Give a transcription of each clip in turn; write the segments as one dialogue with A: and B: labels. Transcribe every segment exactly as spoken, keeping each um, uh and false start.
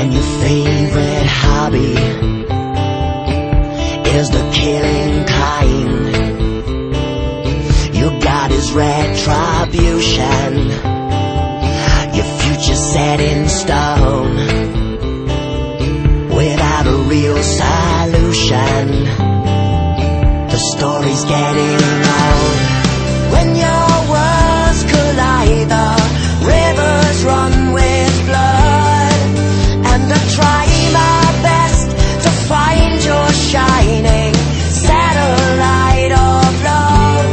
A: And your favorite hobby is the killing kind. Your God is retribution, your future set in stone, without a real solution. The story's getting old. When your worlds collide, the rivers run with blood, and I try my best to find your shining satellite of love.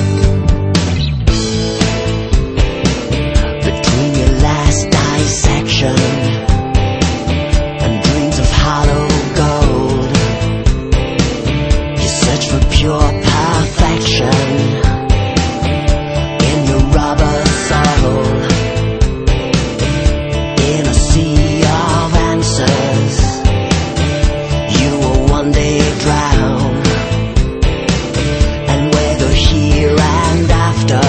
A: Between your last dissection and dreams of hollow gold, you search for pure perfection in your rubber soul. In a sea of answers, you will one day drown, and whether here and after,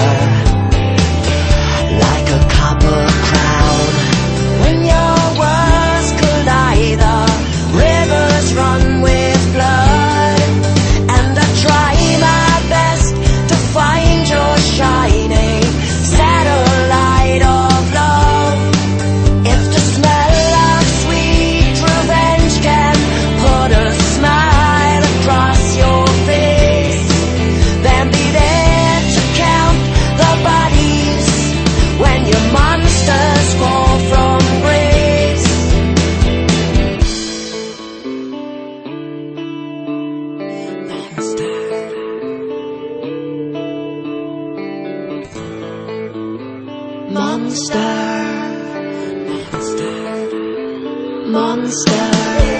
A: like a copper crown. When your worlds collide, the rivers run with blood, and I try my best to find your shining satellite of love. If the smell of sweet revenge can put a smile across your face, then be there to count the bodies when your monsters fall from grace. Monster, monster, monster.